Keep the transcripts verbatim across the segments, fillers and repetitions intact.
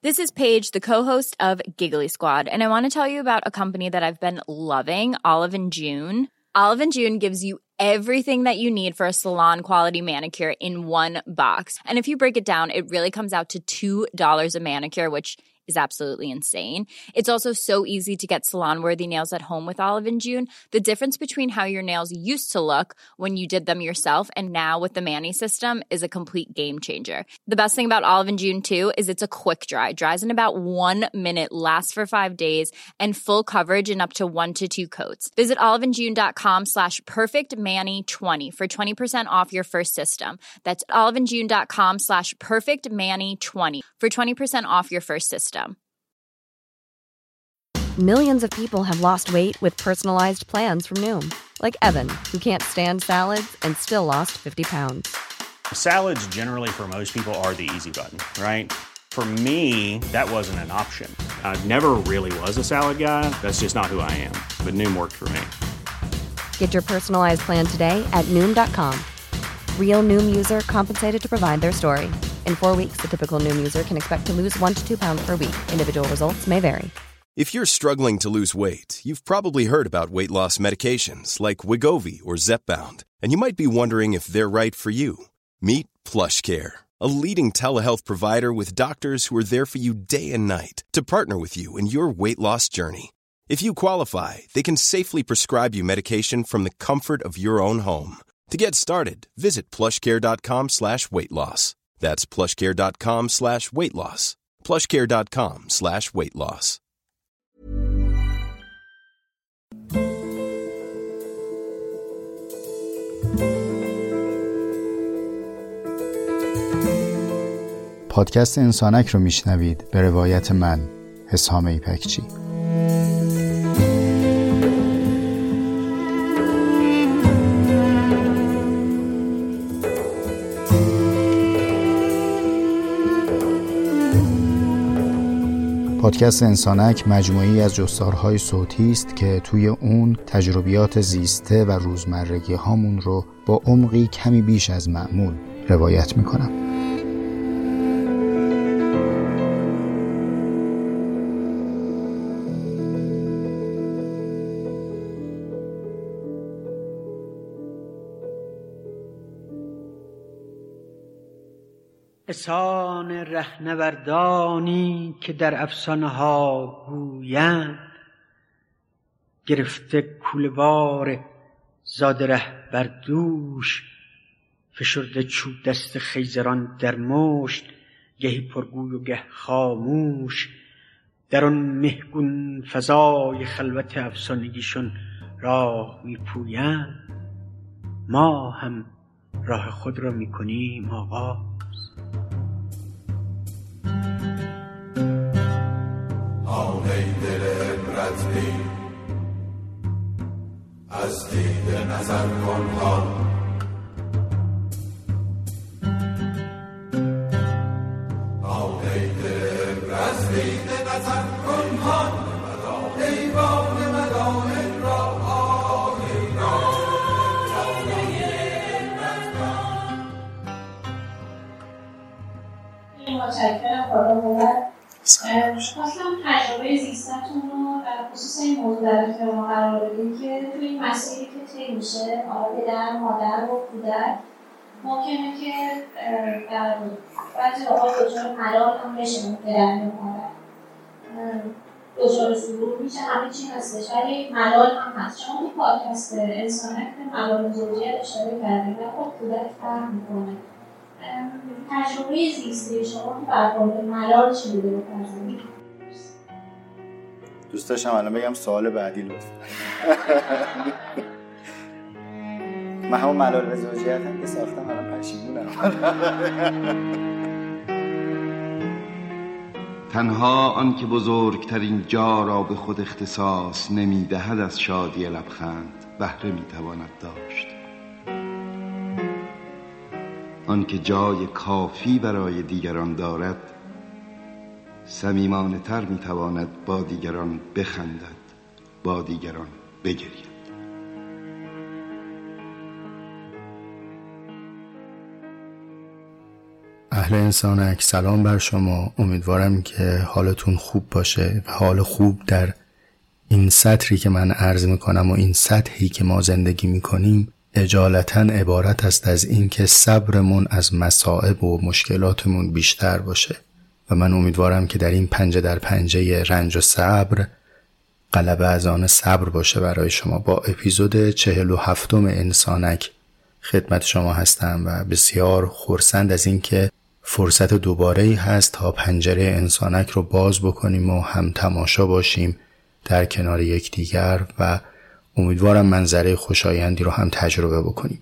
This is Paige, the co-host of Giggly Squad, and I want to tell you about a company that I've been loving, Olive and June. Olive and June gives you everything that you need for a salon-quality manicure in one box. And if you break it down, it really comes out to two dollars a manicure, which is absolutely insane. It's also so easy to get salon-worthy nails at home with Olive and June. The difference between how your nails used to look when you did them yourself and now with the Mani system is a complete game changer. The best thing about Olive and June, too, is it's a quick dry. Dries in about one minute, lasts for five days, and full coverage in up to one to two coats. Visit oliveandjune.com slash perfectmani20 for twenty percent off your first system. That's oliveandjune.com slash perfectmani20 for twenty percent off your first system. Millions of people have lost weight with personalized plans from Noom. Like Evan, who can't stand salads and still lost fifty pounds. Salads generally for most people are the easy button, right? For me, that wasn't an option. I never really was a salad guy. That's just not who I am. But Noom worked for me. Get your personalized plan today at Noom dot com. Real Noom user compensated to provide their story. In four weeks, the typical Noom user can expect to lose one to two pounds per week. Individual results may vary. If you're struggling to lose weight, you've probably heard about weight loss medications like Wegovy or Zepbound, and you might be wondering if they're right for you. Meet PlushCare, a leading telehealth provider with doctors who are there for you day and night to partner with you in your weight loss journey. If you qualify, they can safely prescribe you medication from the comfort of your own home. To get started, visit plushcare.com slash weight loss. That's plushcare.com slash weight loss. plushcare.com slash weight loss. پادکست انسانک رو میشنوید به روایت من، حسام ایپکچی. پادکست انسانک مجموعی از جستارهای صوتی است که توی اون تجربیات زیسته و روزمرگی هامون رو با عمقی کمی بیش از معمول روایت میکنم. احسان رهنوردانی که در افسانه ها گویند، گرفته کوله‌وار زاد ره بر دوش، فشرده چوب دست خیزران در مشت، گهی پرگوی و گه خاموش، در آن مهگون فضای خلوت افسانگیشون راه میپویند. ما هم راه خود را میکنیم آغاز. آنه دل عبرت بین، از دید نظر کن ها، آنه دل عبرت دید نظر کن ها، ایوان مدائن را آهی را متشکرم خدا بود. خواستم تجربه زیستتون رو در خصوص این موضوع در اختیار ما قرار بدیم که توی این مسیری که طی میشه، پدر، مادر و کودک ممکنه که در بعضی اوقات دچار ملال هم بشه، پدر یا مادر دچار سرور میشه، همه چی هستش ولی ملال هم هست. شما این پادکست انسانک به ملال زوجیت اشاره کردیم و خب کودک فهم میکنه. تجربه زیستی شما برخورد ملال چی بوده بپرزنید؟ دوست داشتم الان بگم سوال بعدی لطفا. من همون ملال به زوجیت هم که ساختم الان پشیمونم. تنها آن که بزرگترین جا را به خود اختصاص نمیدهد از شادی لبخند بهره میتواند داشت. آن که جای کافی برای دیگران دارد صمیمانه تر میتواند با دیگران بخندد، با دیگران بگرید. اهل انسانک، سلام بر شما. امیدوارم که حالتون خوب باشه و حال خوب در این سطری که من عرض میکنم و این سطحی که ما زندگی میکنیم اجالتا عبارت است از این که صبرمون از مصائب و مشکلاتمون بیشتر باشه و من امیدوارم که در این پنجه در پنجه رنج و صبر غلبه از آن صبر باشه برای شما. با اپیزود چهل و هفتم انسانک خدمت شما هستم و بسیار خرسند از این که فرصت دوباره‌ای هست تا پنجره انسانک رو باز بکنیم و هم تماشا باشیم در کنار یکدیگر و امیدوارم منظره خوشایندی رو هم تجربه بکنیم.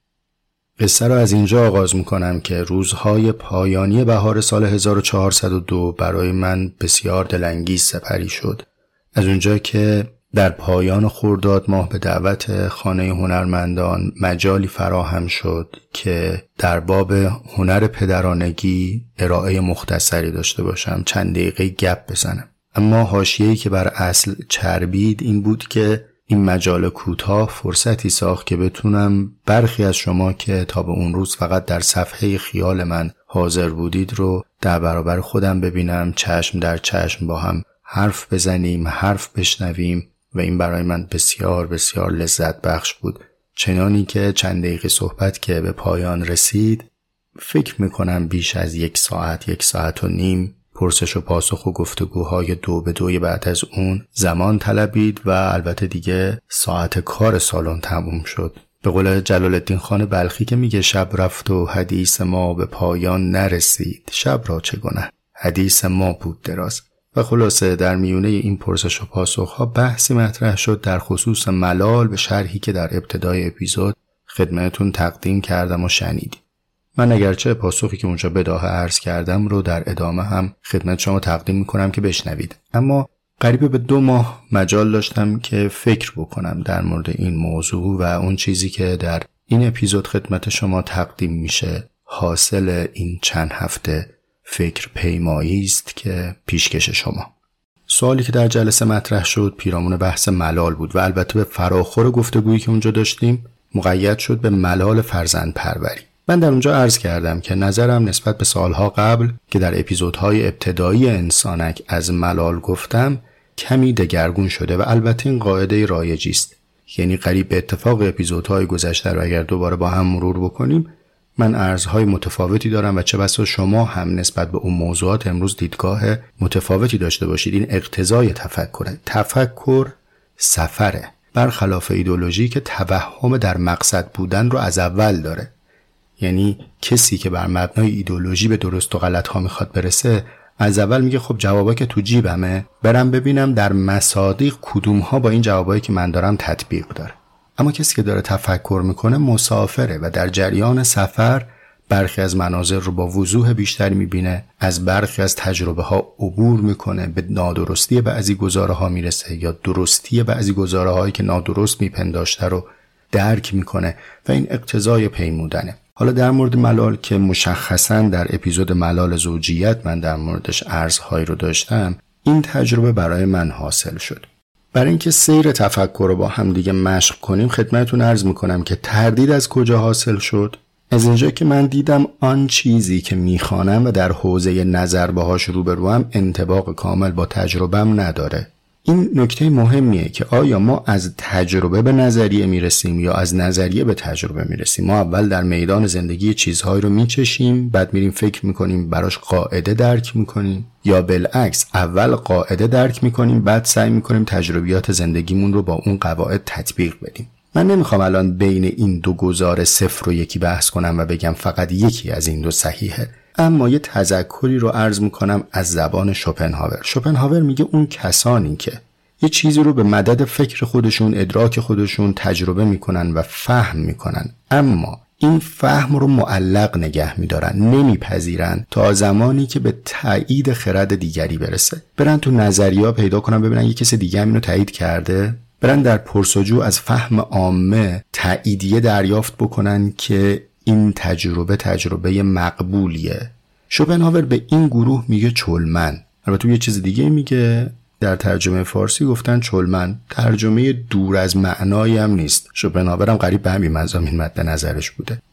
قصه رو از اینجا آغاز میکنم که روزهای پایانی بهار سال هزار و چهارصد و دو برای من بسیار دلانگیز سپری شد. از اونجا که در پایان خرداد ماه به دعوت خانه هنرمندان مجالی فراهم شد که در باب هنر پدرانگی ارائه مختصری داشته باشم، چند دقیقه گپ بزنم. اما حاشیه‌ای که بر اصل چربید این بود که این مجال کوتاه فرصتی ساخت که بتونم برخی از شما که تا به اون روز فقط در صفحه خیال من حاضر بودید رو در برابر خودم ببینم، چشم در چشم با هم حرف بزنیم، حرف بشنویم و این برای من بسیار بسیار لذت بخش بود. چنانی که چند دقیقه صحبت که به پایان رسید فکر میکنم بیش از یک ساعت، یک ساعت و نیم پرسش و پاسخ و گفتگوهای دو به دوی بعد از اون زمان طلبید و البته دیگه ساعت کار سالن تموم شد. به قول جلال الدین خان بلخی که میگه شب رفت و حدیث ما به پایان نرسید، شب را چه گنه حدیث ما بود دراز. و خلاصه در میونه این پرسش و پاسخ ها بحثی مطرح شد در خصوص ملال به شرحی که در ابتدای اپیزود خدمتتون تقدیم کردم و شنیدید. من اگرچه پاسخی که اونجا بداهه عرض کردم رو در ادامه هم خدمت شما تقدیم میکنم که بشنوید، اما قریب به دو ماه مجال داشتم که فکر بکنم در مورد این موضوع و اون چیزی که در این اپیزود خدمت شما تقدیم میشه حاصل این چند هفته فکر پیمایی است که پیشکش شما. سوالی که در جلسه مطرح شد پیرامون بحث ملال بود و البته به فراخور گفتگویی که اونجا داشتیم مقید شد به ملال فرزند پروری. من در اونجا عرض کردم که نظرم نسبت به سالها قبل که در اپیزودهای ابتدایی انسانک از ملال گفتم کمی دگرگون شده و البته این قاعده رایجی است. یعنی قریب به اتفاق اپیزودهای گذشته رو اگر دوباره با هم مرور بکنیم من عرضهای متفاوتی دارم و چه بسا شما هم نسبت به اون موضوعات امروز دیدگاه متفاوتی داشته باشید. این اقتضای تفکره. تفکر سفره، برخلاف ایدئولوژی که توهم در مقصد بودن رو از اول داره. یعنی کسی که بر مبنای ایدئولوژی به درست و غلط ها میخواد برسه از اول میگه خب جوابا که تو جیبمه، برم ببینم در مصادیق کدوم ها با این جوابایی که من دارم تطبیق داره. اما کسی که داره تفکر میکنه مسافره و در جریان سفر برخی از مناظر رو با وضوح بیشتری میبینه، از برخی از تجربه ها عبور میکنه، به نادرستی بعضی گزاره ها میرسه یا درستی بعضی گزاره هایی که نادرست میپنداشته رو درک میکنه و این اقتضای پیمودنه. حالا در مورد ملال که مشخصاً در اپیزود ملال زوجیت من در موردش عرضهایی رو داشتم، این تجربه برای من حاصل شد. برای اینکه سیر تفکر رو با هم دیگه مشق کنیم خدمتتون عرض میکنم که تردید از کجا حاصل شد؟ از اینجا که من دیدم آن چیزی که میخوانم و در حوزه نظر باهاش روبروم انطباق کامل با تجربم نداره. این نکته مهمیه که آیا ما از تجربه به نظریه میرسیم یا از نظریه به تجربه میرسیم. ما اول در میدان زندگی چیزهایی رو میچشیم، بعد میریم فکر میکنیم براش قاعده درک میکنیم، یا بالعکس اول قاعده درک میکنیم بعد سعی میکنیم تجربیات زندگیمون رو با اون قواعد تطبیق بدیم. من نمیخوام الان بین این دو گزاره صفر و یکی بحث کنم و بگم فقط یکی از این دو صحیحه، اما یه تذکری رو عرض میکنم از زبان شوپنهاور. شوپنهاور میگه اون کسانی که یه چیزی رو به مدد فکر خودشون، ادراک خودشون تجربه میکنن و فهم میکنن، اما این فهم رو معلق نگه میدارن، نمیپذیرن تا زمانی که به تایید خرد دیگری برسه. برن تو نظریه پیدا کنن ببینن یه کسی دیگه اینو تایید کرده، برن در پرسجو از فهم عامه تاییدیه دریافت بکنن که این تجربه تجربه مقبولیه. شوپنهاور به این گروه میگه چلمن. البته یه چیز دیگه میگه، در ترجمه فارسی گفتن چلمن، ترجمه دور از معنایی هم نیست. شوپنهاور هم قریب به همین مضامین مد نظرش بوده.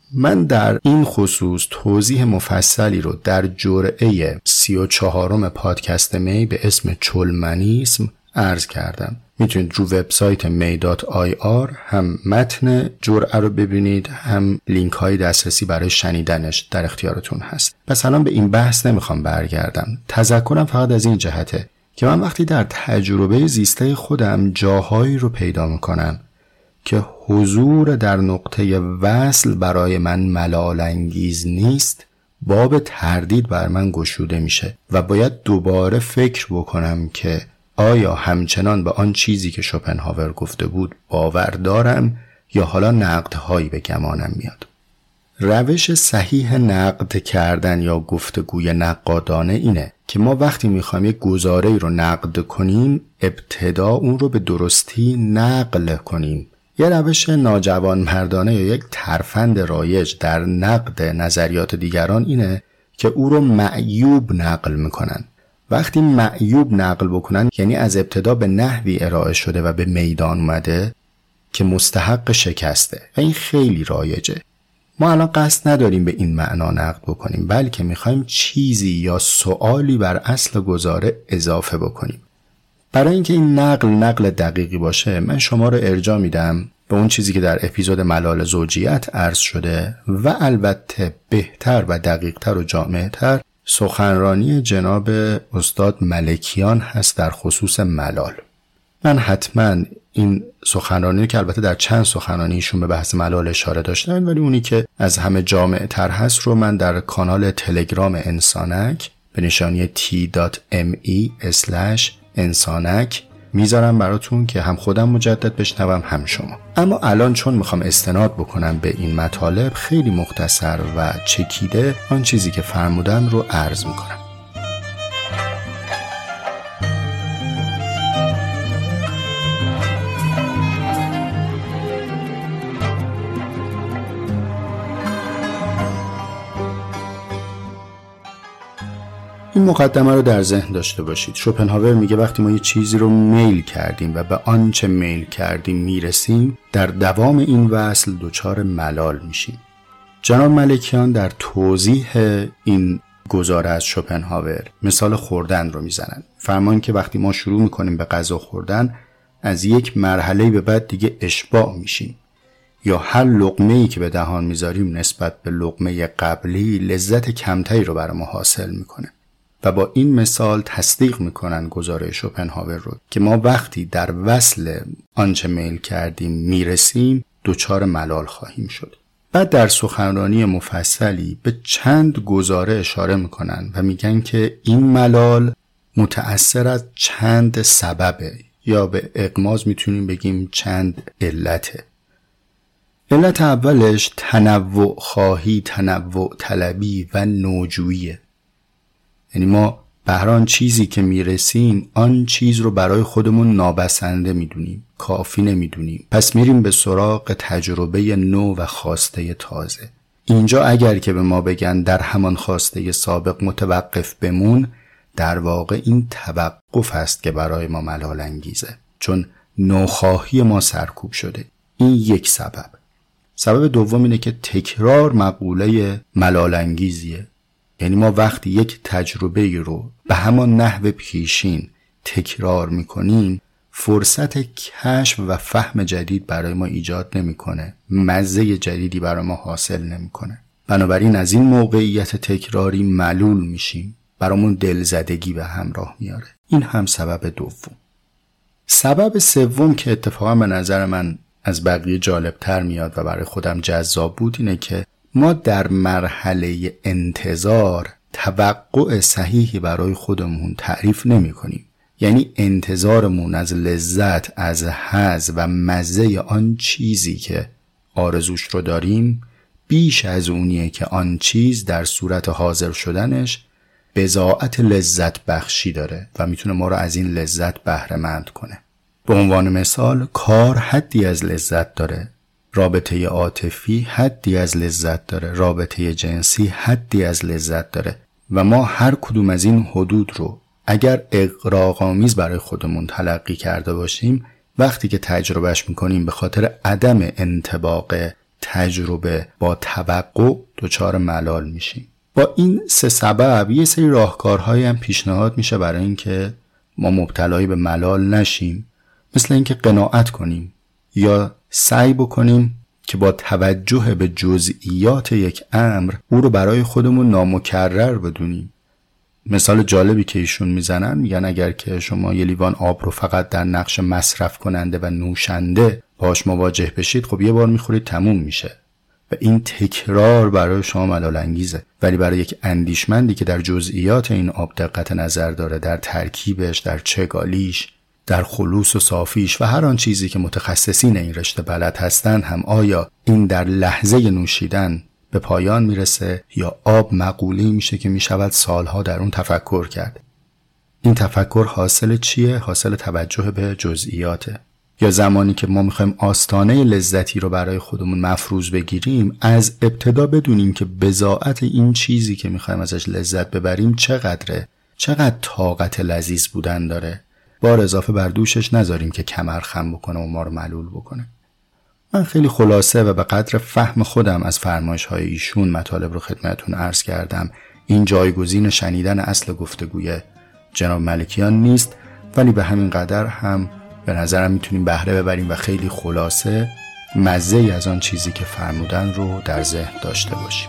من در این خصوص توضیح مفصلی رو در جرعه سی و چهارم پادکست می به اسم چلمنیسم عرض کردم. میتونید رو وبسایت می دات آی آر هم متن جرعه رو ببینید، هم لینک های دسترسی برای شنیدنش در اختیارتون هست. پس الان به این بحث نمیخوام برگردم. تذکرم فقط از این جهته که من وقتی در تجربه زیسته خودم جاهایی رو پیدا میکنم که حضور در نقطه وصل برای من ملال انگیز نیست، باب تردید بر من گشوده میشه و باید دوباره فکر بکنم که آیا همچنان به آن چیزی که شوپنهاور گفته بود باور دارم یا حالا نقدهایی به گمانم میاد. روش صحیح نقد کردن یا گفتگوی نقادانه اینه که ما وقتی میخوایم یک گزاره‌ای رو نقد کنیم ابتدا اون رو به درستی نقل کنیم. یه روش ناجوان مردانه یا یک ترفند رایج در نقد نظریات دیگران اینه که او رو معیوب نقل میکنن. وقتی معیوب نقل بکنن یعنی از ابتدا به نحوی ارائه شده و به میدان اومده که مستحق شکسته و این خیلی رایجه. ما الان قصد نداریم به این معنا نقد بکنیم، بلکه میخوایم چیزی یا سوالی بر اصل گزاره اضافه بکنیم. برای اینکه این نقل نقل دقیقی باشه من شما رو ارجاع میدم به اون چیزی که در اپیزود ملال زوجیت عرض شده و البته بهتر و دقیقتر و جامعتر سخنرانی جناب استاد ملکیان هست در خصوص ملال. من حتما این سخنرانی که البته در چند سخنرانی ایشون به بحث ملال اشاره داشتن، ولی اونی که از همه جامعتر هست رو من در کانال تلگرام انسانک به نشانی تی دات ام ای اسلش انسانک میذارم براتون که هم خودم مجدد بشنوم هم شما. اما الان چون میخوام استناد بکنم به این مطالب خیلی مختصر و چکیده آن چیزی که فرمودن رو عرض میکنم. این مقدمه رو در ذهن داشته باشید. شوپنهاور میگه وقتی ما یه چیزی رو میل کردیم و به آنچه میل کردیم میرسیم، در دوام این وصل دچار ملال میشیم. جناب ملکیان در توضیح این گزاره از شوپنهاور مثال خوردن رو میزنن. فرمان که وقتی ما شروع میکنیم به غذا خوردن از یک مرحله به بعد دیگه اشباع میشیم، یا هر لقمه‌ای که به دهان میذاریم نسبت به لقمه قبلی لذت کمتری رو برای ما حاصل میکنه. و با این مثال تصدیق میکنن گزاره شوپنهاور رو که ما وقتی در وصل آنچه میل کردیم میرسیم دچار ملال خواهیم شد. بعد در سخنرانی مفصلی به چند گزاره اشاره میکنن و میگن که این ملال متأثر از چند سببه، یا به اغماض میتونیم بگیم چند علته. علت اولش تنوع خواهی، تنوع طلبی و نوجوییه. یعنی ما به هر آن چیزی که میرسیم آن چیز رو برای خودمون نابسنده میدونیم، کافی نمیدونیم، پس میریم به سراغ تجربه نو و خواسته تازه. اینجا اگر که به ما بگن در همان خواسته سابق متوقف بمون، در واقع این توقف است که برای ما ملال انگیزه، چون نوخواهی ما سرکوب شده. این یک سبب. سبب دوم اینه که تکرار مقوله ملال انگیزیه. یعنی ما وقتی یک تجربه رو به همان نحو پیشین تکرار میکنیم فرصت کشف و فهم جدید برای ما ایجاد نمیکنه، مزه جدیدی برای ما حاصل نمیکنه. بنابراین از این موقعیت تکراری ملول میشیم، برامون دلزدگی به همراه میاره. این هم سبب دوم. سبب سوم که اتفاقا به نظر من از بقیه جالبتر میاد و برای خودم جذاب بود اینه که ما در مرحله انتظار توقع صحیحی برای خودمون تعریف نمی کنیم. یعنی انتظارمون از لذت، از حظ و مزه آن چیزی که آرزوش رو داریم بیش از اونیه که آن چیز در صورت حاضر شدنش بضاعت لذت بخشی داره و میتونه ما رو از این لذت بهره مند کنه. به عنوان مثال کار حدی از لذت داره، رابطه عاطفی حدی از لذت داره، رابطه جنسی حدی از لذت داره و ما هر کدوم از این حدود رو اگر اغراق‌آمیز برای خودمون تلقی کرده باشیم، وقتی که تجربهش میکنیم به خاطر عدم انطباق تجربه با توقع دچار ملال میشیم. با این سه سبب یه سری راهکارهایی هم پیشنهاد میشه برای اینکه ما مبتلای به ملال نشیم، مثل اینکه قناعت کنیم یا سعی بکنیم که با توجه به جزئیات یک امر او رو برای خودمون نامکرر بدونیم. مثال جالبی که ایشون میزنن، میگن اگر که شما یه لیوان آب رو فقط در نقش مصرف کننده و نوشنده باش مواجه بشید، خب یه بار میخورید تموم میشه و این تکرار برای شما ملال انگیزه. ولی برای یک اندیشمندی که در جزئیات این آب دقت نظر داره، در ترکیبش، در چگالیش، در خلوص و صافیش و هر آن چیزی که متخصصین این رشته بلد هستن، هم آیا این در لحظه نوشیدن به پایان میرسه یا آب مقوله‌ای میشه که میشود سالها در اون تفکر کرد. این تفکر حاصل چیه؟ حاصل توجه به جزئیاته. یا زمانی که ما میخوایم آستانه لذتی رو برای خودمون مفروض بگیریم، از ابتدا بدونیم که بضاعت این چیزی که میخوایم ازش لذت ببریم چقدره، چقدر طاقت لذیذ بودن داره. بار اضافه بر دوشش نذاریم که کمر خم بکنه و ما رو ملول بکنه. من خیلی خلاصه و به قدر فهم خودم از فرمایش‌های ایشون مطالب رو خدمتتون عرض کردم. این جایگزین شنیدن اصل گفتگوی جناب ملکیان نیست، ولی به همین قدر هم به نظرم میتونیم بهره ببریم و خیلی خلاصه مزه‌ای از آن چیزی که فرمودن رو در ذهن داشته باشیم.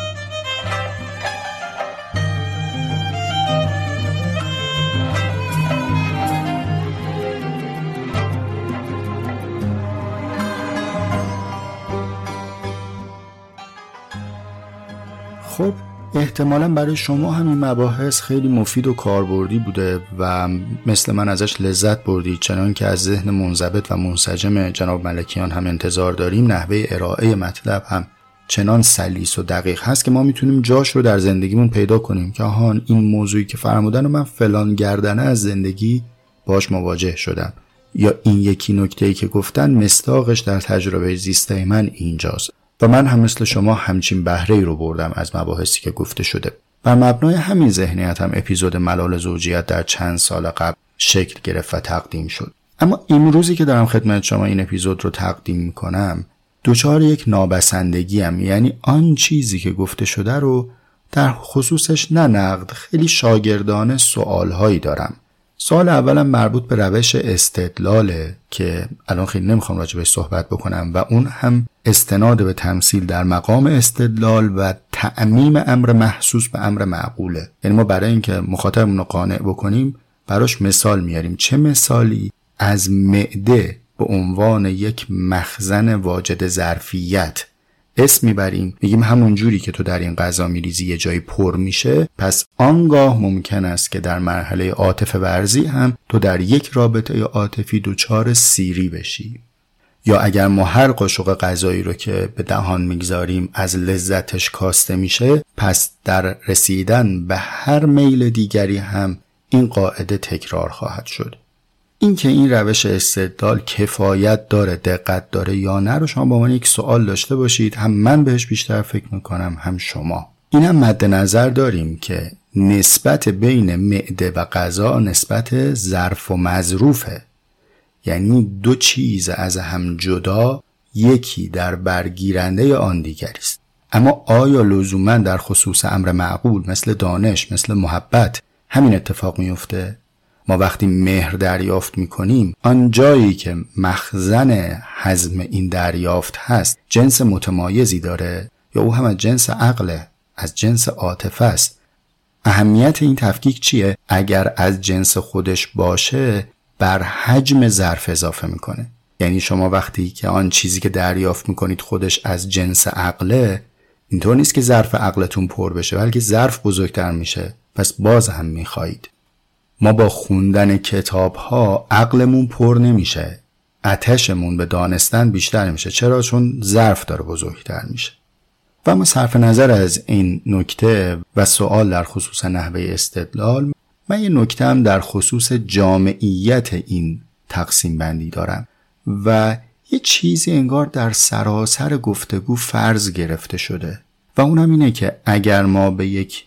خب احتمالاً برای شما همین مباحث خیلی مفید و کاربردی بوده و مثل من ازش لذت بردید، چنان که از ذهن منضبط و منسجم جناب ملکیان هم انتظار داریم. نحوه ارائه مطلب هم چنان سلیس و دقیق هست که ما میتونیم جاش رو در زندگیمون پیدا کنیم که آهان این موضوعی که فرمودن و من فلان گردنه از زندگی باش مواجه شدم، یا این یکی نکته‌ای که گفتن مصداقش در تجربه زیسته من اینجاست. و من هم مثل شما همچین بهره‌ای رو بردم از مباحثی که گفته شده. بر مبنای همین ذهنیت هم اپیزود ملال زوجیت در چند سال قبل شکل گرفت و تقدیم شد. اما امروزی که دارم خدمت شما این اپیزود رو تقدیم میکنم، دوچار یک نابسندگی هم، یعنی آن چیزی که گفته شده رو در خصوصش نه نقد، خیلی شاگردانه سوالهایی دارم. سوال اولم مربوط به روش استدلاله که الان خیلی نمیخوام راجع بهش صحبت بکنم و اون هم استناد به تمثیل در مقام استدلال و تعمیم امر محسوس به امر معقوله. یعنی ما برای اینکه مخاطبمون رو قانع بکنیم براش مثال میاریم. چه مثالی؟ از معده به عنوان یک مخزن واجد ظرفیت اسم میبریم، میگیم همون جوری که تو در این غذا میریزی یه جایی پر میشه، پس آنگاه ممکن است که در مرحله عاطفه ورزی هم تو در یک رابطه عاطفی دچار سیری بشی. یا اگر ما هر قاشق غذایی رو که به دهان میگذاریم از لذتش کاسته میشه، پس در رسیدن به هر میل دیگری هم این قاعده تکرار خواهد شد. این که این روش استدلال کفایت داره، دقت داره یا نه رو شما با من یک سوال داشته باشید. هم من بهش بیشتر فکر میکنم، هم شما. این هم مد نظر داریم که نسبت بین معده و غذا نسبت ظرف و مظروفه، یعنی دو چیز از هم جدا، یکی در برگیرنده آن دیگری است. اما آیا لزوما در خصوص امر معقول مثل دانش، مثل محبت همین اتفاق میفته؟ ما وقتی مهر دریافت میکنیم، آن جایی که مخزن هضم این دریافت هست جنس متمایزی داره یا او هم از جنس عقله، از جنس عاطفه است؟ اهمیت این تفکیک چیه؟ اگر از جنس خودش باشه بر حجم ظرف اضافه میکنه. یعنی شما وقتی که آن چیزی که دریافت میکنید خودش از جنس عقله، اینطور نیست که ظرف عقلتون پر بشه، بلکه ظرف بزرگتر میشه، پس باز هم میخواهید. ما با خوندن کتاب ها عقلمون پر نمیشه، آتشمون به دانستن بیشتر میشه. چرا؟ چون ظرف داره بزرگتر میشه. و اما صرف نظر از این نکته و سوال در خصوص نحوه استدلال، من یه نکته هم در خصوص جامعیت این تقسیم بندی دارم و یه چیزی انگار در سراسر گفتگو فرض گرفته شده و اونم اینه که اگر ما به یک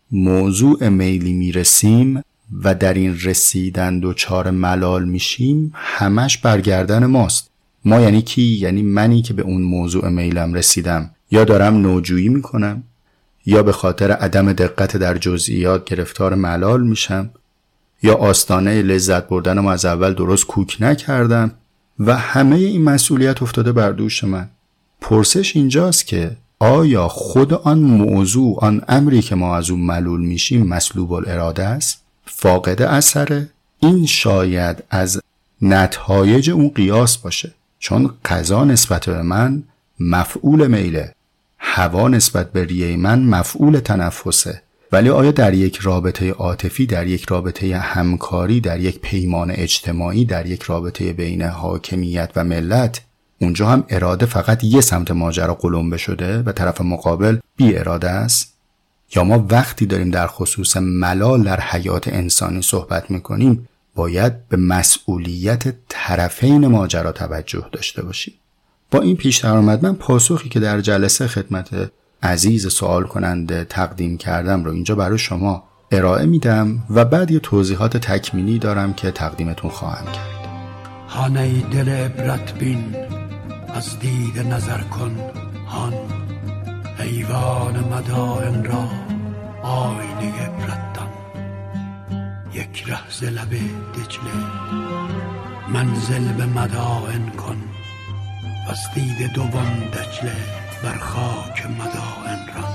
موضوع میلی میرسیم و در این رسیدن دوچار ملال میشیم، همش برگردن ماست. ما یعنی کی؟ یعنی منی که به اون موضوع میلم رسیدم یا دارم نوجویی میکنم یا به خاطر عدم دقت در جزئیات گرفتار ملال میشم یا آستانه لذت بردنم از اول درست کوک نکردم و همه این مسئولیت افتاده بر دوش من. پرسش اینجاست که آیا خود آن موضوع، آن امری که ما از اون ملول میشیم مسلوب الاراده است؟ فاقد اثره؟ این شاید از نتایج اون قیاس باشه، چون قضا نسبت به من مفعول میله، هوا نسبت به ریه من مفعول تنفسه. ولی آیا در یک رابطه عاطفی، در یک رابطه همکاری، در یک پیمان اجتماعی، در یک رابطه بین حاکمیت و ملت، اونجا هم اراده فقط یه سمت ماجرا قلمبه شده و طرف مقابل بی اراده است؟ یا ما وقتی داریم در خصوص ملال در حیات انسانی صحبت میکنیم باید به مسئولیت طرفین ماجرا توجه داشته باشیم؟ با این پیش درآمد من پاسخی که در جلسه خدمت عزیز سوال کننده تقدیم کردم رو اینجا برای شما ارائه میدم و بعد یه توضیحات تکمیلی دارم که تقدیمتون خواهم کرد. هانه دل عبرت بین، از دید نظر کن هان، ایوان مدائن را آینه عبرت دان. یک ره ز لب دجله منزل به مدائن کن، از دید دوم دجله بر خاک مدائن را.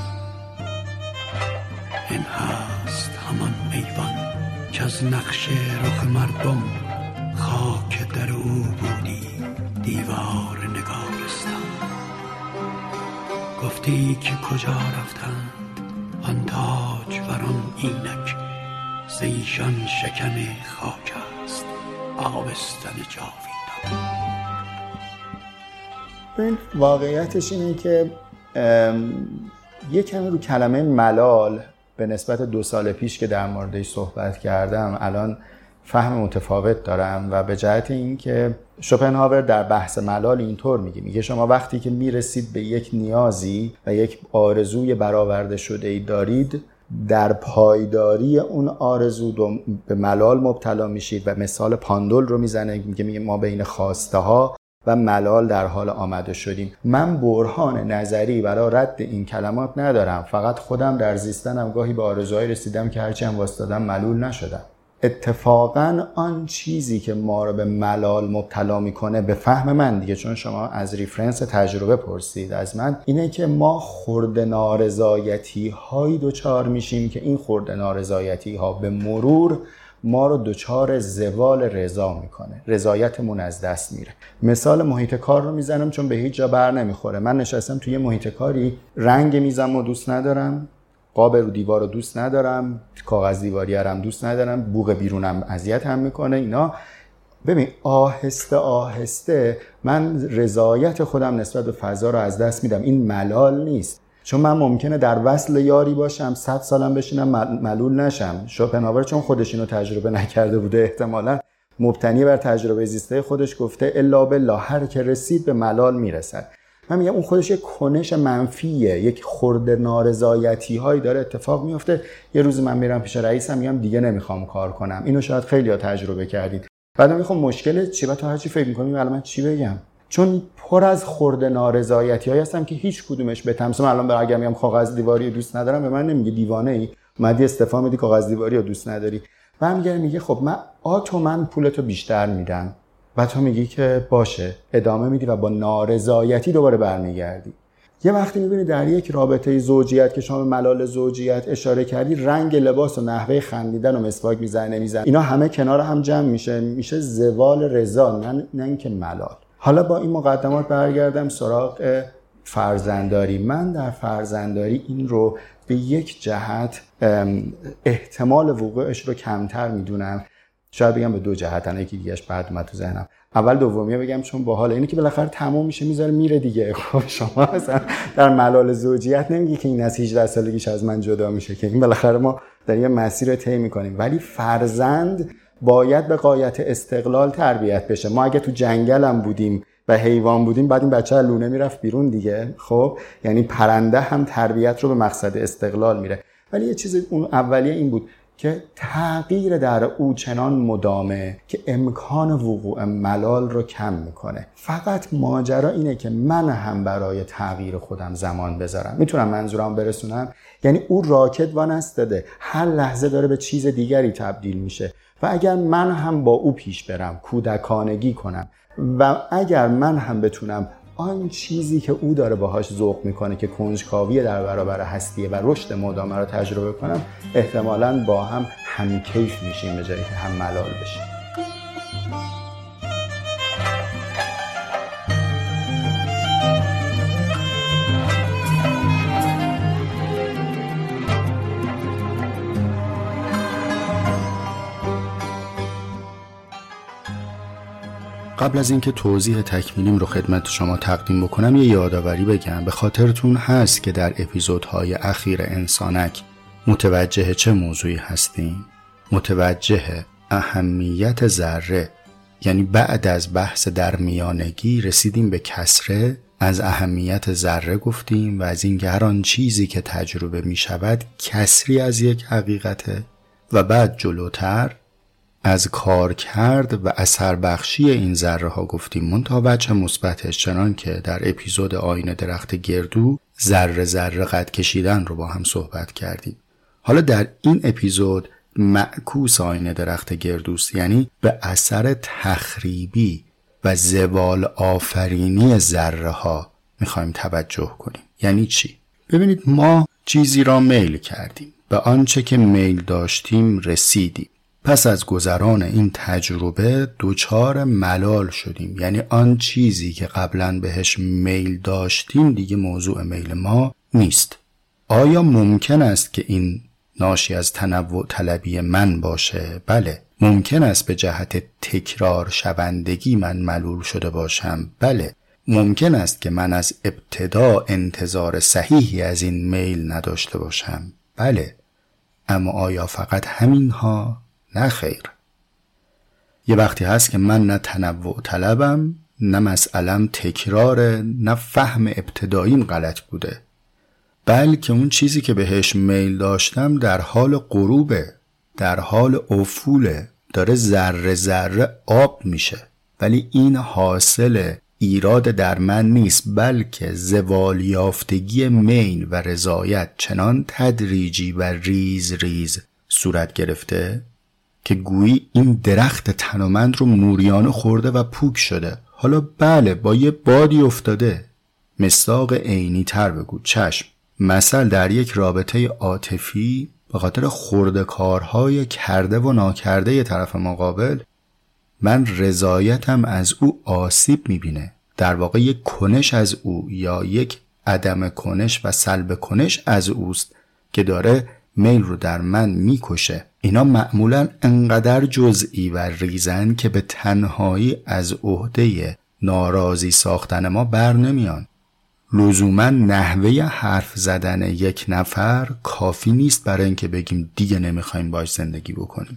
این هست همان ایوان که از نقش رخ مردم خاک در او بودی دیوار نگارستان. گفتی که کجا رفتند آن تاج وران اینک، ز ایشان شکن خاک است آبستن جاویدان. این واقعیتش اینه که یک کمی رو کلمه ملال به نسبت دو سال پیش که در موردش صحبت کردم الان فهم متفاوت دارم و به جهت این که شوپنهاور در بحث ملال اینطور میگه میگه شما وقتی که میرسید به یک نیازی و یک آرزوی برآورده شده ای دارید، در پایداری اون آرزو به ملال مبتلا میشید و مثال پاندول رو میزنه، میگه میگه ما بین خواسته ها و ملال در حال آمده شدیم. من برهان نظری برای رد این کلمات ندارم، فقط خودم در زیستنم گاهی به آرزوهای رسیدم که هرچی هم واسطادم ملول نشدم. اتفاقا آن چیزی که ما رو به ملال مبتلا میکنه به فهم من دیگه، چون شما از ریفرنس تجربه پرسید از من، اینه که ما خرد نارضایتی هایی دوچار میشیم که این خرد نارضایتی ها به مرور ما رو دوچار زوال رضا میکنه، رضایتمون از دست میره. مثال محیط کار رو میزنم چون به هیچ جا بر نمیخوره. من نشستم توی محیط کاری، رنگ میزم و دوست ندارم، قاب رو دیوار رو دوست ندارم، کاغذ دیواری هم دوست ندارم، بوق بیرونم اذیت هم میکنه اینا. ببین آهسته آهسته من رضایت خودم نسبت به فضا رو از دست میدم. این ملال نیست، چون من ممکنه در وصل یاری باشم، صد سالم بشینم ملول نشم. شوپنهاور چون خودش اینو تجربه نکرده بوده احتمالاً مبتنی بر تجربه زیسته خودش گفته الا بالله هر که رسید به ملال میرسد. من میگم اون خودش یک کنش منفیه، یک خرد نارضایتی هایی داره اتفاق میفته. یه روز من میرم پیش رئیسم میگم دیگه نمیخوام کار کنم. اینو شاید خیلی‌ها تجربه کردید. بعدا میگم مشکل چیه؟ بعد تو هر چی فکر می‌کنی الان من چی بگم؟ چون پر از خرد نارضایتی‌هایی هستم که هیچ کدومش به تمثیل الان برای اگه میگم کاغذ دیواری رو دوست ندارم به من نمیگه دیوانه‌ای، اومدی استفاده میدی کاغذ دیواری رو دوست نداری. برمیگره میگه خب من آتو من پولتو بیشتر میدم. و تو میگی که باشه، ادامه میدی و با نارضایتی دوباره برمیگردی. یه وقتی میبینی در یک رابطه زوجیت که شما به ملال زوجیت اشاره کردی، رنگ لباس و نحوه خندیدن و مسواک میزنه نمیزنه اینا همه کنار هم جمع میشه، میشه زوال رضا، نه نه اینکه ملال. حالا با این مقدمات برگردم سراغ فرزندداری. من در فرزندداری این رو به یک جهت احتمال وقوعش رو کمتر میدونم، شاید بگم به دو جهت، انا یکی دیگه‌اش بعد اومد تو ذهنم. اول دومیه بگم چون باحال اینه که بالاخره تموم میشه میذاره میره دیگه. خب شما مثلا در ملال زوجیت نمیگی که این از هجده سالگیش از من جدا میشه، که این بالاخره ما در یه مسیر طی میکنیم. ولی فرزند باید به غایت استقلال تربیت بشه. ما اگه تو جنگل هم بودیم و حیوان بودیم بعد این بچه لونه میرفت بیرون دیگه. خب یعنی پرنده هم تربیت رو به مقصد استقلال میره. ولی یه چیز اون اولیه این بود که تغییر در او چنان مدامه که امکان وقوع ملال رو کم میکنه. فقط ماجرا اینه که من هم برای تغییر خودم زمان بذارم. میتونم منظورم برسونم؟ یعنی او راکت وانستده، هر لحظه داره به چیز دیگری تبدیل میشه و اگر من هم با او پیش برم، کودکانگی کنم و اگر من هم بتونم آن چیزی که او داره باهاش ذوق میکنه که کنجکاوی در برابر هستیه و رشد مداوم رو تجربه کنم، احتمالاً با هم همکیف میشیم به جایی که هم ملال بشیم. قبل از اینکه توضیح تکمیلیم رو خدمت شما تقدیم بکنم یه یادآوری بگم. به خاطرتون هست که در اپیزودهای اخیر انسانک متوجه چه موضوعی هستیم؟ متوجه اهمیت ذره. یعنی بعد از بحث در میانگی رسیدیم به کسره، از اهمیت ذره گفتیم و از اینکه هر آن چیزی که تجربه می شود کسری از یک حقیقته و بعد جلوتر از کار کرد و اثر بخشی این ذره ها گفتیم. منتها وجه مثبتش چنان که در اپیزود آینه درخت گردو ذره ذره قد کشیدن رو با هم صحبت کردیم. حالا در این اپیزود معکوس آینه درخت گردوست، یعنی به اثر تخریبی و زوال آفرینی ذره ها میخوایم توجه کنیم. یعنی چی؟ ببینید، ما چیزی را میل کردیم، به آنچه که میل داشتیم رسیدیم. پس از گذران این تجربه دوچار ملال شدیم، یعنی آن چیزی که قبلا بهش میل داشتیم دیگه موضوع میل ما نیست. آیا ممکن است که این ناشی از تنوع طلبی من باشه؟ بله. ممکن است به جهت تکرار شوندگی من ملول شده باشم؟ بله. ممکن است که من از ابتدا انتظار صحیحی از این میل نداشته باشم؟ بله. اما آیا فقط همینها؟ نه خیر. یه وقتی هست که من نه تنوع طلبم، نه مسئلم تکراره، نه فهم ابتداییم غلط بوده، بلکه اون چیزی که بهش میل داشتم در حال غروبه، در حال افوله، داره ذره ذره آب میشه. ولی این حاصل ایراد در من نیست، بلکه زوال یافتگی میل و رضایت چنان تدریجی و ریز ریز صورت گرفته که گویی این درخت تنومند رو موریانه خورده و پوک شده. حالا بله، با یه بادی افتاده. مصداق عینی تر بگو، چشم. مثل در یک رابطه عاطفی به خاطر خورده کارهای کرده و ناکرده ی طرف مقابل من رضایتم از او آسیب میبینه. در واقع یک کنش از او یا یک عدم کنش و سلب کنش از اوست که داره میل رو در من میکشه. اینا معمولاً انقدر جزئی و ریزن که به تنهایی از عهده ناراضی ساختن ما بر نمیان. لزوماً نحوه حرف زدن یک نفر کافی نیست برای اینکه بگیم دیگه نمیخوایم باش زندگی بکنیم.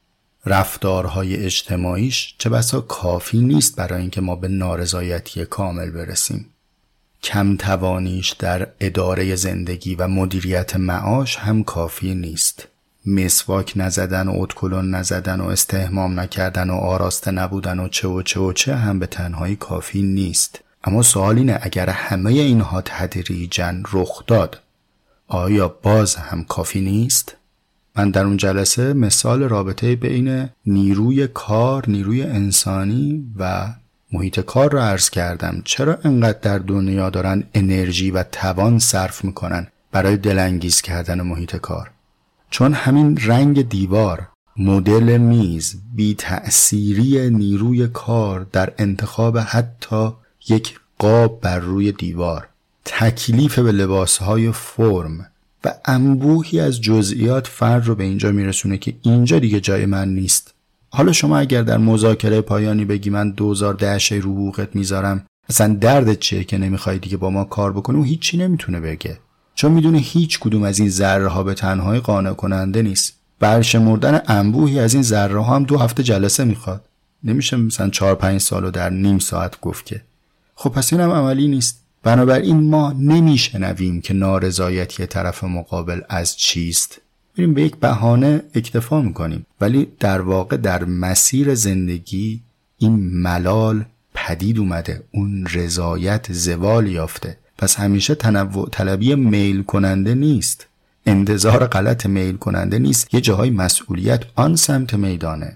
رفتارهای اجتماعیش چه بسا کافی نیست برای اینکه ما به نارضایتی کامل برسیم. کم توانیش در اداره زندگی و مدیریت معاش هم کافی نیست. مسواک نزدن و ادکلون نزدن و استحمام نکردن و آراسته نبودن و چه و چه و چه هم به تنهایی کافی نیست. اما سوال اینه، اگر همه اینها تدریجاً رخ داد، آیا باز هم کافی نیست؟ من در اون جلسه مثال رابطه بین نیروی کار، نیروی انسانی و محیط کار رو عرض کردم. چرا انقدر در دنیا دارن انرژی و توان صرف میکنن برای دلانگیز کردن محیط کار؟ چون همین رنگ دیوار، مدل میز، بی تأثیری نیروی کار در انتخاب حتی یک قاب بر روی دیوار، تکلیف به لباسهای فرم و انبوهی از جزئیات فرد رو به اینجا میرسونه که اینجا دیگه جای من نیست. حالا شما اگر در مذاکره پایانی بگی من دوزار دهشه رو حقوقت میذارم، اصلا دردت چیه که نمیخوای دیگه با ما کار بکنی؟ و هیچی نمیتونه بگه، چون میدونه هیچ کدوم از این ذره ها به تنهایی قانع کننده نیست. برشمردن انبوهی از این ذره ها هم دو هفته جلسه میخواد. نمیشه مثلا چهار پنج سالو در نیم ساعت گفت که. خب پس این هم عملی نیست. بنابراین ما نمیشنویم که نارضایتی طرف مقابل از چیست. میریم به یک بهانه اکتفا میکنیم، ولی در واقع در مسیر زندگی این ملال پدید اومده، اون رضایت زوال یافته. پس همیشه تنوع طلبی میل کننده نیست، انتظار غلط میل کننده نیست، یه جاهای مسئولیت آن سمت میدانه.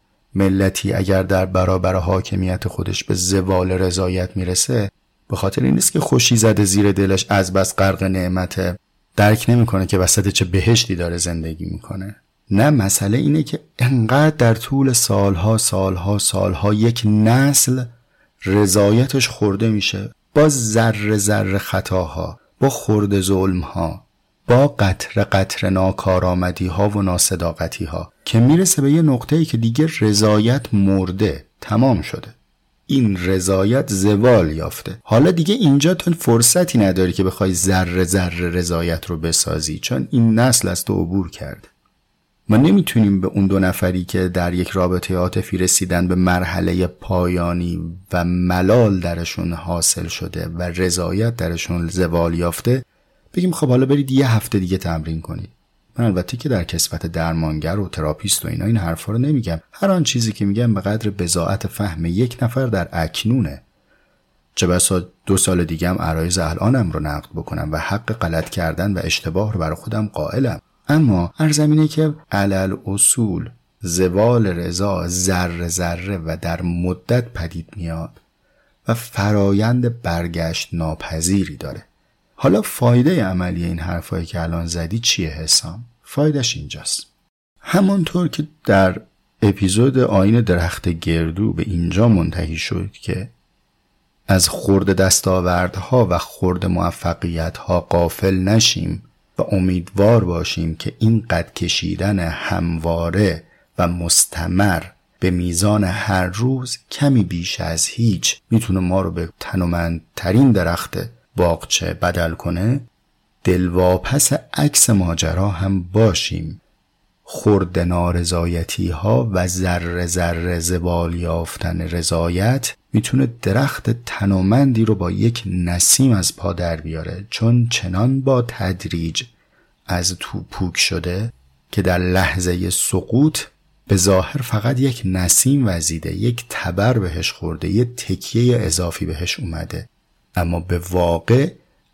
ملتی اگر در برابر حاکمیت خودش به زوال رضایت میرسه، به خاطر این نیست که خوشی زده زیر دلش از بس غرق نعمته، درک نمیکنه که وسط چه بهشتی داره زندگی میکنه. نه، مسئله اینه که انقدر در طول سالها سالها سالها یک نسل رضایتش خورده میشه با ذره ذره خطاها، با خورده ظلمها، با قطره قطره ناکارآمدی ها و ناصداقتی ها، که میرسه به یه نقطه‌ای که دیگه رضایت مرده، تمام شده. این رضایت زوال یافته. حالا دیگه اینجا تو فرصتی نداری که بخوای ذره ذره رضایت رو بسازی، چون این نسل از تو عبور کرده. ما نمیتونیم به اون دو نفری که در یک رابطه عاطفی رسیدن به مرحله پایانی و ملال درشون حاصل شده و رضایت درشون زوال یافته بگیم خب حالا برید یه هفته دیگه تمرین کنید. من البته که در کسوت درمانگر و تراپیست و اینا این حرفا رو نمیگم. هر آن چیزی که میگم به قدر بضاعت فهم یک نفر در اکنونه. چه بسا دو سال دیگه هم عرایض الانم رو نقد بکنم و حق غلط کردن و اشتباه رو برای خودم قائلم. اما هر زمینه که علل اصول زوال رضا ذره ذره و در مدت پدید میاد و فرایند برگشت ناپذیری داره. حالا فایده عملی این حرفایی که الان زدی چیه حسام؟ فایدهش اینجاست. همانطور که در اپیزود آیین درخت گردو به اینجا منتهی شد که از خرد دستاوردها و خرد موفقیتها غافل نشیم و امیدوار باشیم که این قد کشیدن همواره و مستمر به میزان هر روز کمی بیش از هیچ میتونه ما رو به تنومندترین درخت باغچه بدل کنه، دلواپس عکس ماجرا هم باشیم. خرد نارضایتی ها و ذره ذره زوال یافتن رضایت میتونه درخت تنومندی رو با یک نسیم از پا در بیاره، چون چنان با تدریج از تو پوک شده که در لحظه سقوط به ظاهر فقط یک نسیم وزیده، یک تبر بهش خورده، یک تکیه اضافی بهش اومده، اما به واقع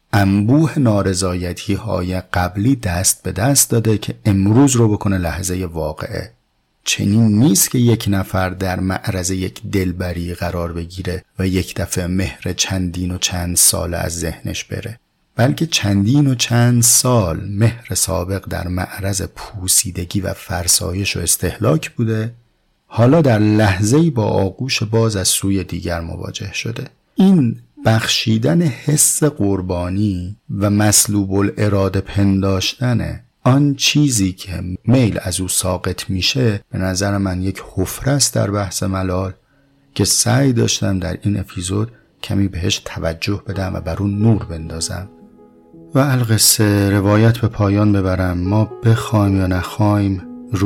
انبوه نارضایتی های قبلی دست به دست داده که امروز رو بکنه لحظه واقعه. چنین نیست که یک نفر در معرض یک دلبری قرار بگیره و یک دفعه مهر چندین و چند سال از ذهنش بره، بلکه چندین و چند سال مهر سابق در معرض پوسیدگی و فرسایش و استهلاک بوده، حالا در لحظه‌ای با آغوش باز از سوی دیگر مواجه شده. این بخشیدن حس قربانی و مسلوب الاراده پنداشتن آن چیزی که میل از او ساقط میشه، به نظر من یک حفره است در بحث ملال که سعی داشتم در این اپیزود کمی بهش توجه بدم و بر اون نور بندازم و القصه روایت به پایان ببرم. ما بخوایم یا نخوایم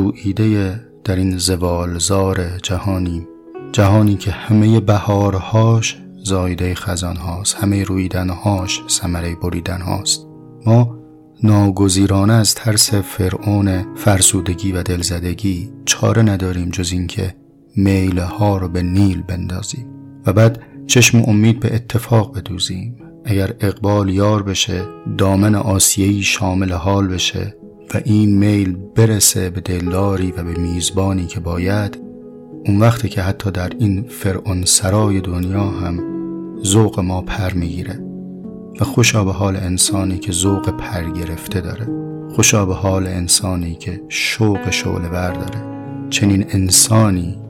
روییده در این زوالزار جهانیم، جهانی که همه بهارهاش زایده خزان هاست، همه رویدنهاش ثمره بریدن هاست. ما ناگزیرانه از ترس فرعون فرسودگی و دلزدگی چاره نداریم جز این که میله ها رو به نیل بندازیم و بعد چشم امید به اتفاق بدوزیم. اگر اقبال یار بشه، دامن آسیه‌ای شامل حال بشه و این میل برسه به دلداری و به میزبانی که باید، اون وقتی که حتی در این فرعون سرای دنیا هم ذوق ما پر میگیره و خوشا به حال انسانی که ذوق پر گرفته داره، خوشا به حال انسانی که شوق شعله ور داره. چنین انسانی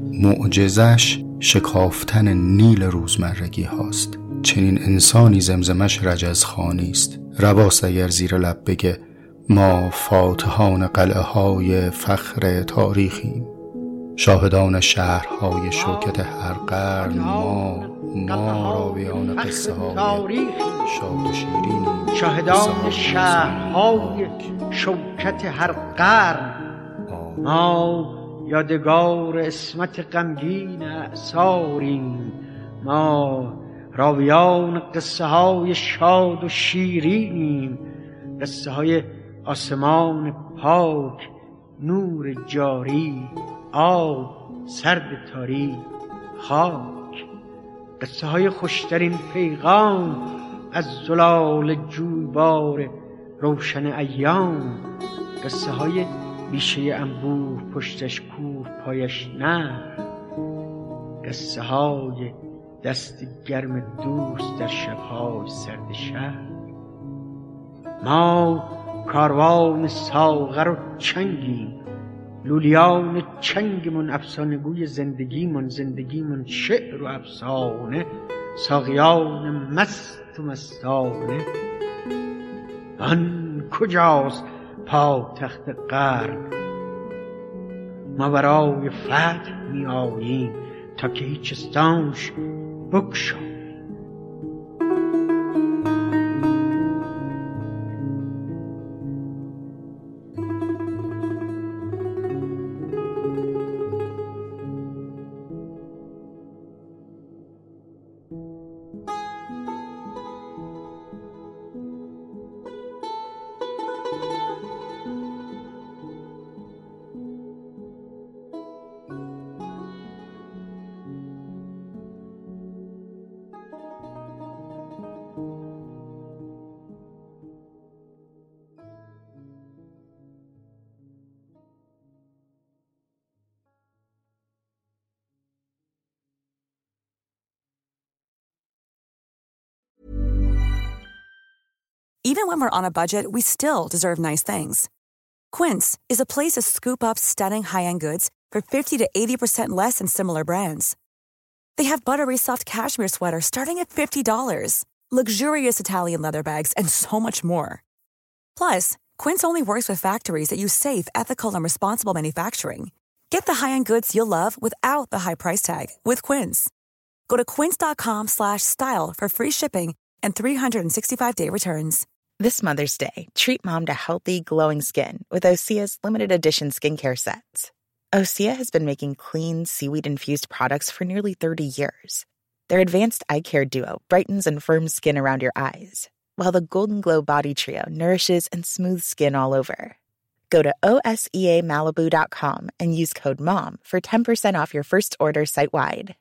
معجزش شکافتن نیل روزمرگی هاست، چنین انسانی زمزمش رجزخوانی است. رواست اگر زیر لب بگه ما فاتحان قلعه های فخر تاریخیم، شاهدان شهرهای شوکت هر قرن، ما ما راویان قصه های شاد و شیرینیم، شاهدان شهرهای شوکت هر قرن، ما یادگار اسمت غمگین اعصاریم، ما راویان قصه های شاد و شیرینیم، قصه های آسمان پاک نور جاری، آب سرد تاری خاک. قصه های خوشترین پیغام از زلال جویبار روشن ایام، قصه های بیشه انبوه پشتش کور پایش نه، قصه های دست گرم دوست در شبهای سرد شهر. ما کاروان ساغر و چنگیم، لولیان چنگمون افسانه گوی زندگیمون، زندگیمون شعر و افسانه، ساقیان مست و مستانه. آن کجاست پاتخت غرب؟ ما برای فتح می آییم تا که هیچ استانش بگشاییم. Even when we're on a budget, we still deserve nice things. Quince is a place to scoop up stunning high-end goods for fifty to eighty percent less than similar brands. They have buttery soft cashmere sweaters starting at fifty dollars, luxurious Italian leather bags, and so much more. Plus, Quince only works with factories that use safe, ethical, and responsible manufacturing. Get the high-end goods you'll love without the high price tag with Quince. Go to quince.com slash style for free shipping and three sixty-five day returns. This Mother's Day, treat mom to healthy, glowing skin with Osea's limited edition skincare sets. Osea has been making clean, seaweed-infused products for nearly thirty years. Their advanced eye care duo brightens and firms skin around your eyes, while the Golden Glow Body Trio nourishes and smooths skin all over. Go to O S E A Malibu dot com and use code MOM for ten percent off your first order site-wide.